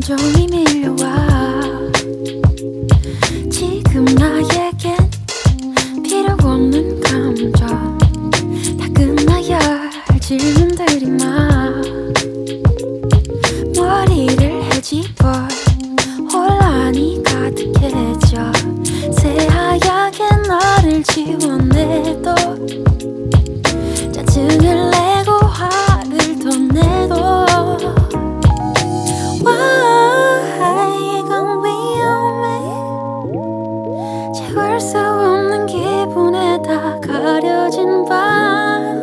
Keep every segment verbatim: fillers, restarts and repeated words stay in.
감정이 밀려와. 지금 나에겐 필요 없는 감정, 다 끝나야 할 질문들이 막 머리를 헤집어 혼란이 가득해져. 새하얗게 너를 지워내도 짜증을 내고 화를 더 내도 Why 이건 위험해. 채울 수 없는 기분에 다 가려진 밤.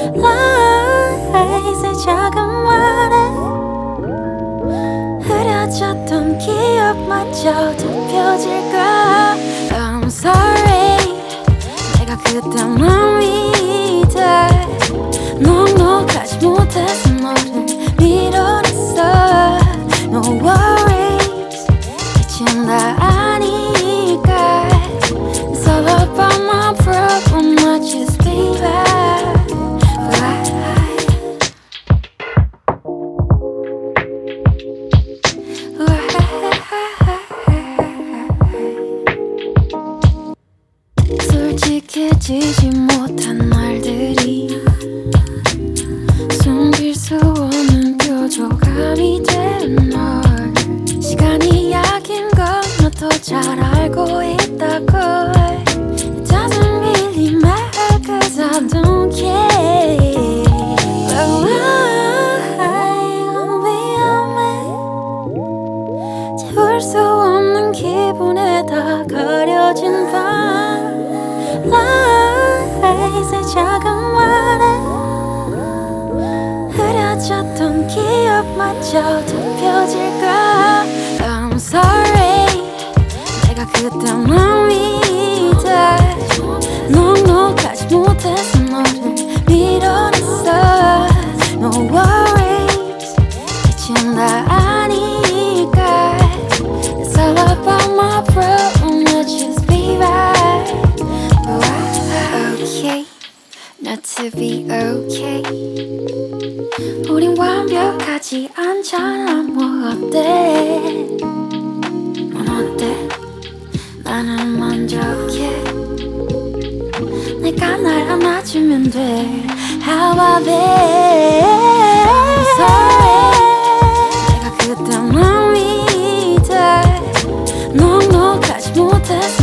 Lies 작은 말에 흐려졌던 기억마저 덮여질까. I'm sorry 내가 그딴 맘 믿어. 넉넉하지 못해서 너를 밀어냈어. No worries 이젠 다 아니까. It's all about my problem, not just baby. 솔직해지지 못한 날들이 숨길 수 없는 뾰족함이 된 널. 시간이 약인 건 너도 잘 알고 있다고. It doesn't really matter cause I don't care. But why 이건 위험해. 채울 수 없는 기분에 다 가려진 밤. Lies 작은 말에 흐려졌던 기억마저 덮여질까. I'm sorry 내가 그딴 맘 믿어. 넉넉하지 못해서 너를 밀어냈어. No worries 이젠 다 아니까. It's all about my problem, not just be right. Okay, not to be okay. 우린 완벽하지 않잖아. 뭐 어때? 넌 어때? 나는 만족해. 내가 날 안아주면 돼. How about that? I'm sorry 내가 그딴 맘 믿어. 넉넉하지 못해서